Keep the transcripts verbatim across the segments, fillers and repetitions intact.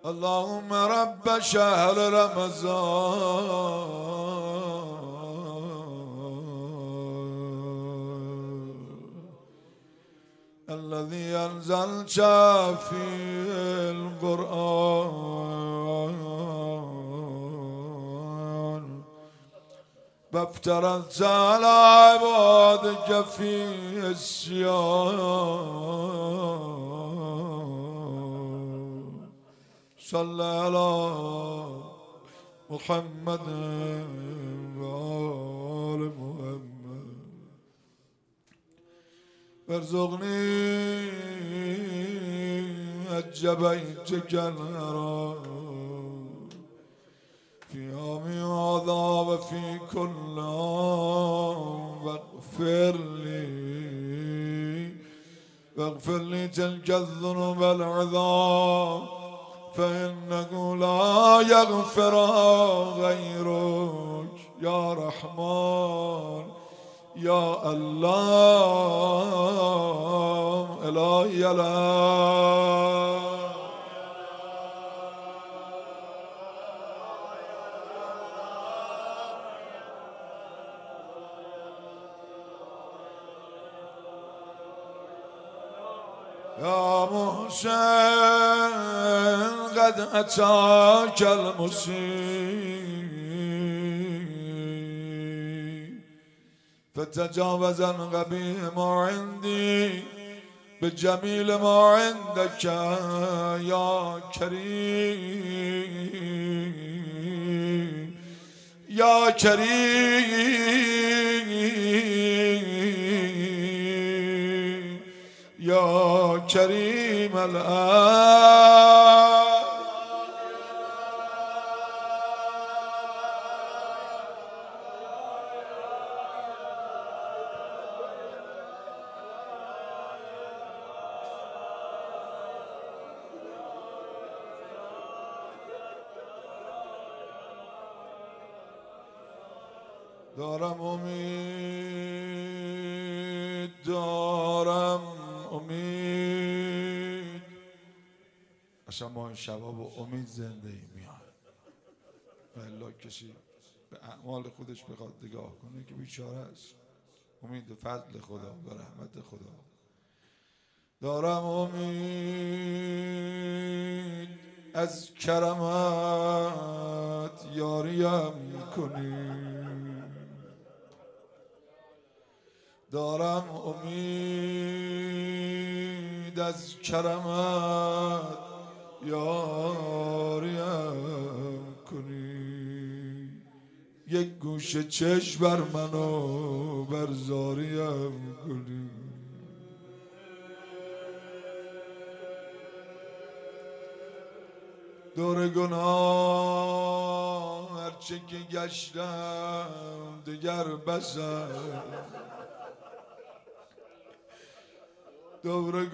اللهم رب شهر رمضان الذي أنزلت فيه القرآن وافترضت على عبادك فيه الصيام صل على محمد وآل محمد وارزقني حج بيتك الحرام في يوم هذا وفي كل عام واغفر لي واغفر لي تلك الذنوب العظام فإنه لا يغفر غيرك يا رحمن يا الله إلهي الله يا محسن قد أتاك المسيء فتجاوز عن قبيح ما عندي بجميل ما عندك يا كريم يا كريم يا كريم الآن دارم امید دارم امید اصلا ما این شبا با امید زنده ایم و الا کسی به اعمال خودش بخواد نگاه کنه که بیچاره است. امید به فضل خدا به رحمت خدا دارم امید از کرمت یاریم کنی دارم امید از کرمت یاریم کنی یک گوشه چشم بر منو بر زاریم کنی دور گناه هرچه که گشتم دیگر بسم دور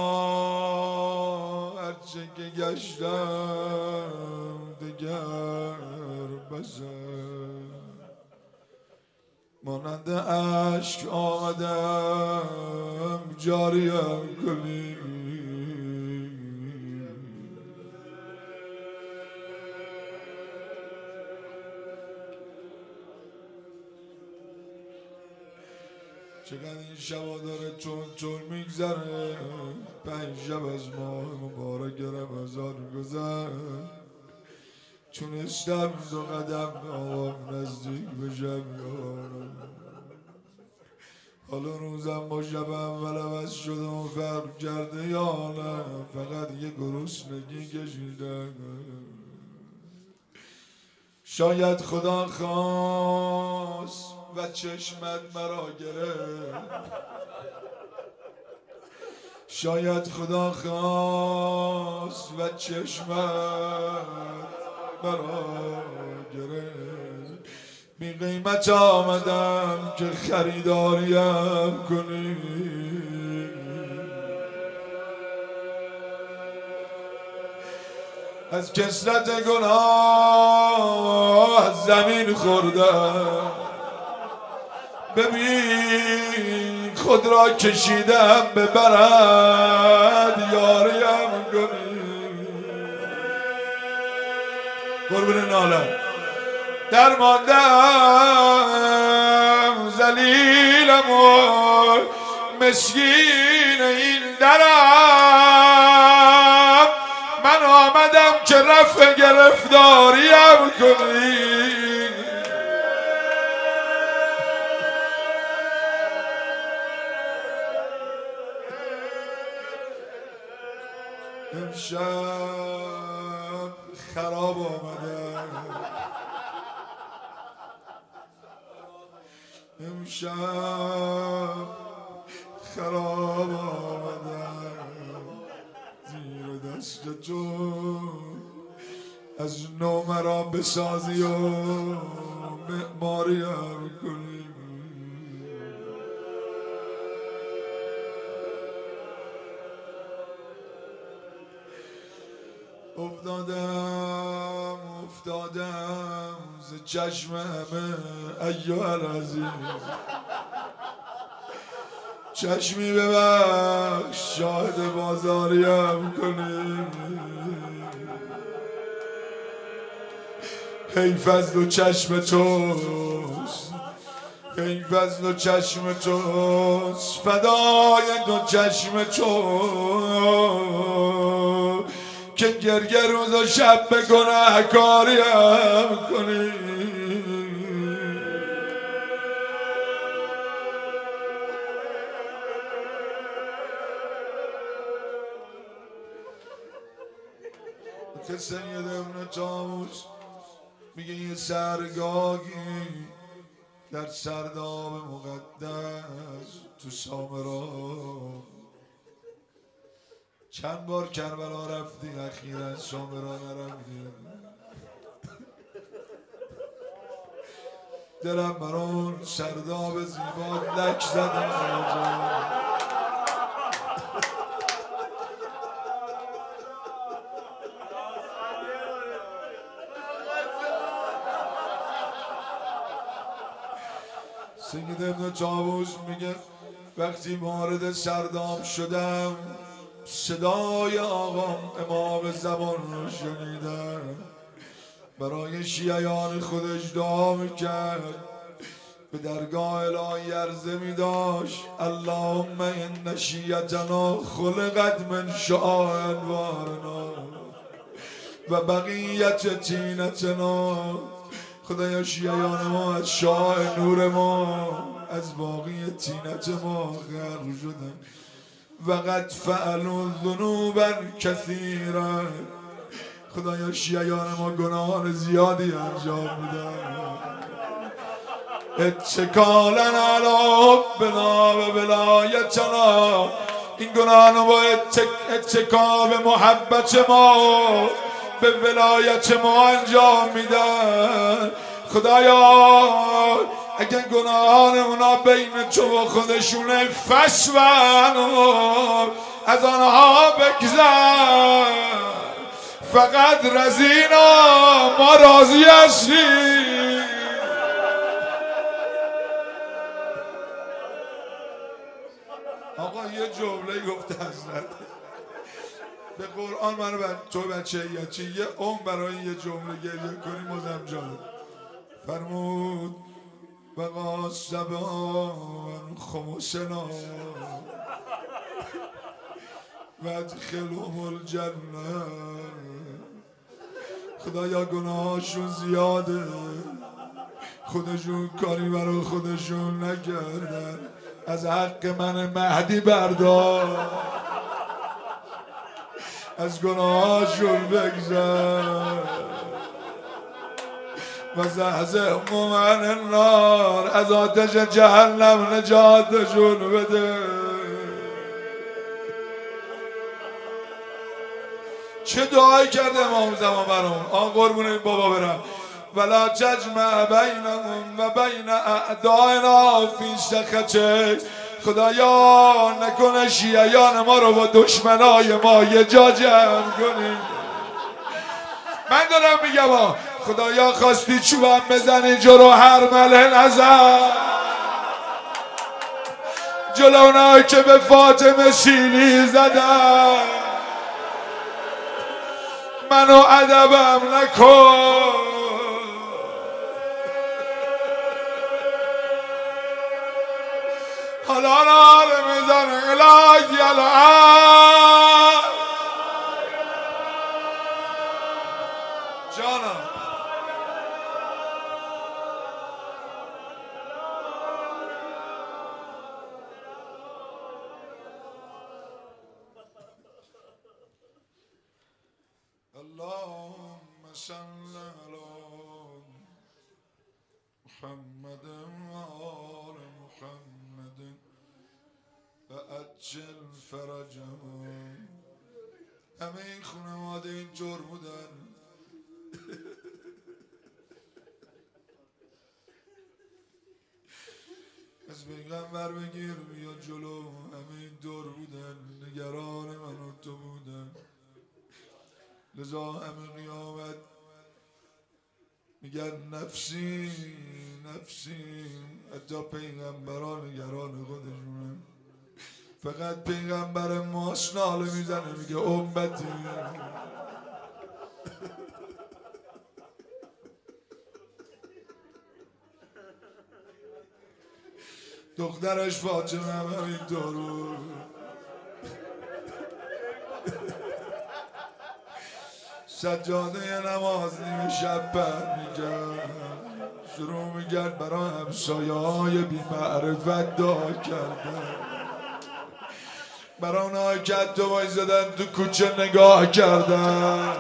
گناه هرچه که گشتم دیگر بسم مانند عشق آمدم جاریم کنی چقدر این شبا داره چون چون میگذره پنج شب از ماه مبارک رمضان گذر چونستم دو قدم آقام نزدیک بشم یارم حالا روزم با شب اول عوض شده و فرق کرده یا نه فقط یه گرسنگی کشیدم شاید خدا خواست و چشمت مرا گرفت شاید خدا خواست و چشمت مرا گرفت بی قیمت آمدم که خریداریم کنی از کثرت گناه از زمین خوردم ببین خود را کشیدم به برد یاریم کنی قربون ناله درماندم ذلیلم و مسکین این درم من آمدم که رفع گرفتاریم کنی امشب خراب آمدم امشب خراب آمدم زیر دست تو از نو مرا بسازی و معماریم کنی افتادم افتادم ز چشم همه ایها العزیز چشمی ببخش شاهد بازاریم کنی حیف از دو چشم توست حیف از دو چشم توست فدای دو چشم تو که گرگه روز و شب به گناه کاریم کنی که سید ابن طاووس میگه یه سرگاهی در سرداب مقدس تو سامرا چند بار کربلا رفتی اخیراً سامرا نرفتی دلم برون سرداب زیبا لک زدم سید ابن طاووس میگه وقتی وارد سرداب شدم صدای آقام امام زمان رو شنیدم برای شیعیان خودش دعا میکرد به درگاه الهی عرضه میداشت اللهم ان شیعتنا خلقت من شعاع انوارنا و بقیت طینتنا خدایا شیعیان ما از شعاع نور ما از باقی طینت ما غرق شدن وقد فعلوا ذنوبا کثیرا خدایا شیعیان ما گناهان زیادی انجام میدن اتکالا علی بنا و ولایتنا این گناهان با اتکا به محبت ما به ولایت ما انجام میدن خدایا اگر گناهان اونا بین تو و خودشونه فسون از آنها بگذر فقط رضینا ما راضی هستیم آقا یه جمله گفته حضرت به قرآن منو تو بچه یچی یه عمر برای یه جمله گریه کنی مزم جان فرمود بقا سبان خمسنا و ادخلهم الجنه خدایا گناهاشون زیاده خودشون کاری برای خودشون نکردن از حق من مهدی بردار از گناهاشون بگذر و زحزحهم عن النار از آتش جهنم نجاتشون بده چه دعایی کرده امام زمان برامون آن قربون این بابا برم ولا تجمع بینهم و بین اعدائنا فی سخطک خدایا نکنه شیعیان ما رو با دشمنای ما یه جا جمع کنی من دارم میگم خدایا خواستی چوبم بزنی جلو هر مله نزن جلو اونایی که به فاطمه سیلی زدن منو ادبم نکن. حالا نال میزنه الهی الان جانم. اللهم صل على محمد وآل محمد وعجل فرجهم. همه این خانواده اینطور بودن. از پیغمبر بگیر بیا جلو. همه این دور بودن، نگران من و تو بودن. لذا همه قیامت میگن نفسی نفسی. حتی پیغمبران نگران خودشونن. فقط پیغمبر ماست ناله میزنه میگه امتی. دخترش فاطمه هم همینطور بود. سجاده نماز نیمه شب پر میکرد. شروع میکرد برای همسایه های بی معرفت دعا کردن. برای اونها که حتی وایزدن تو کوچه نگاه کردن.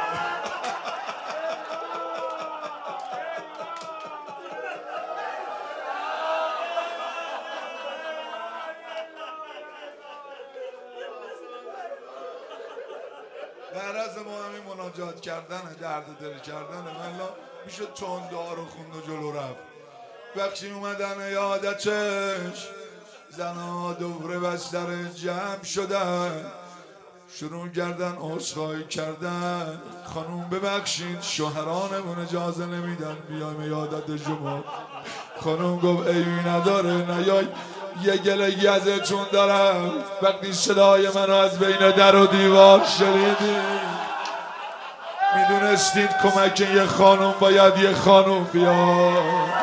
غرض ما همین مناجات کردن، درد دل کردن. ملا میشه تون دعا رو خوند و جلو رفت. بخشی اومدن یادتش، زنها دوره بستر جمع شدن. شروع کردن عذرخواهی کردن. خانوم ببخشید شوهرانمون اجازه نمیدن بیایم یادت شما. خانوم گفت ایوی نداره نیای، یه گلگی ازتون دارم. وقتی صدای منو از بین در و دیوار شنیدید میدونستید کمک یه خانوم باید یه خانوم بیاد.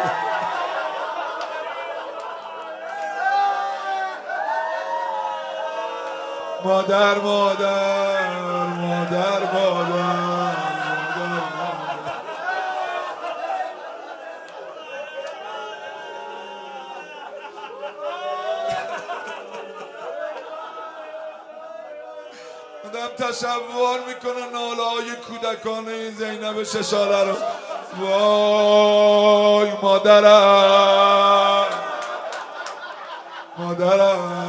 مادر مادر مادر مادر آدم تصور میکنه ناله های کودکانه این زینب سه ساله رو. وای مادرم مادرم